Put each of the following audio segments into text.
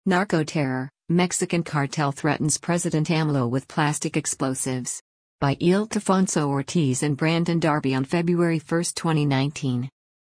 Narco terror: Mexican cartel threatens President AMLO with plastic explosives. By Ildefonso Ortiz and Brandon Darby on February 1, 2019.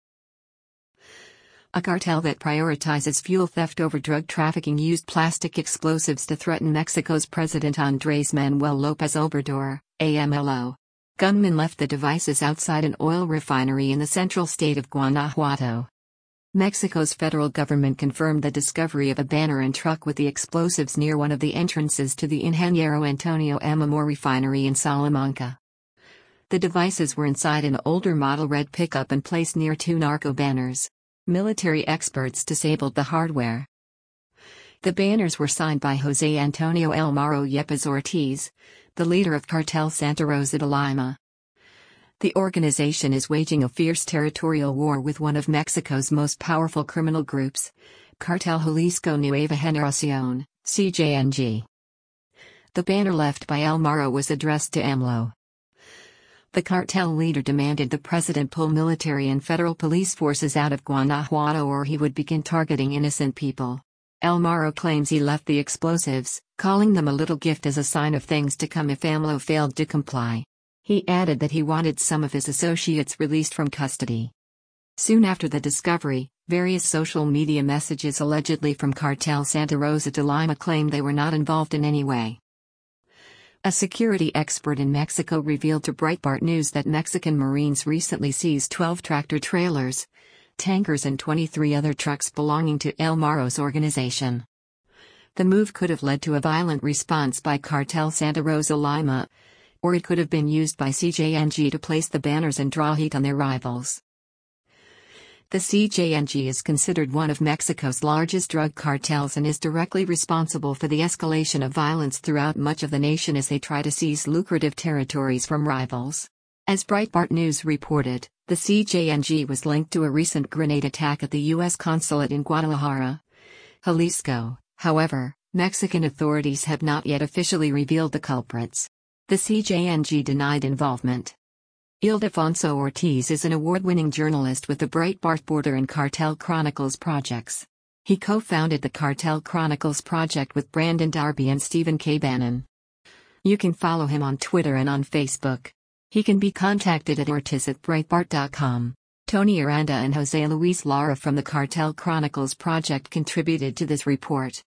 A cartel that prioritizes fuel theft over drug trafficking used plastic explosives to threaten Mexico's President Andrés Manuel López Obrador, AMLO. Gunmen left the devices outside an oil refinery in the central state of Guanajuato. Mexico's federal government confirmed the discovery of a banner and truck with the explosives near one of the entrances to the Ingeniero Antonio M. Amor refinery in Salamanca. The devices were inside an older model red pickup and placed near two narco banners. Military experts disabled the hardware. The banners were signed by José Antonio El Mauro Yepes Ortiz, the leader of Cartel Santa Rosa de Lima. The organization is waging a fierce territorial war with one of Mexico's most powerful criminal groups, Cartel Jalisco Nueva Generación, CJNG. The banner left by El Mauro was addressed to AMLO. The cartel leader demanded the president pull military and federal police forces out of Guanajuato or he would begin targeting innocent people. El Mauro claims he left the explosives, calling them a little gift as a sign of things to come if AMLO failed to comply. He added that he wanted some of his associates released from custody. Soon after the discovery, various social media messages allegedly from Cartel Santa Rosa de Lima claimed they were not involved in any way. A security expert in Mexico revealed to Breitbart News that Mexican Marines recently seized 12 tractor-trailers, tankers and 23 other trucks belonging to El Mauro's organization. The move could have led to a violent response by Cartel Santa Rosa Lima, or it could have been used by CJNG to place the banners and draw heat on their rivals. The CJNG is considered one of Mexico's largest drug cartels and is directly responsible for the escalation of violence throughout much of the nation as they try to seize lucrative territories from rivals. As Breitbart News reported, the CJNG was linked to a recent grenade attack at the U.S. consulate in Guadalajara, Jalisco. However, Mexican authorities have not yet officially revealed the culprits. The CJNG denied involvement. Ildefonso Ortiz is an award-winning journalist with the Breitbart Border and Cartel Chronicles projects. He co-founded the Cartel Chronicles project with Brandon Darby and Stephen K. Bannon. You can follow him on Twitter and on Facebook. He can be contacted at ortiz@breitbart.com. Tony Aranda and Jose Luis Lara from the Cartel Chronicles project contributed to this report.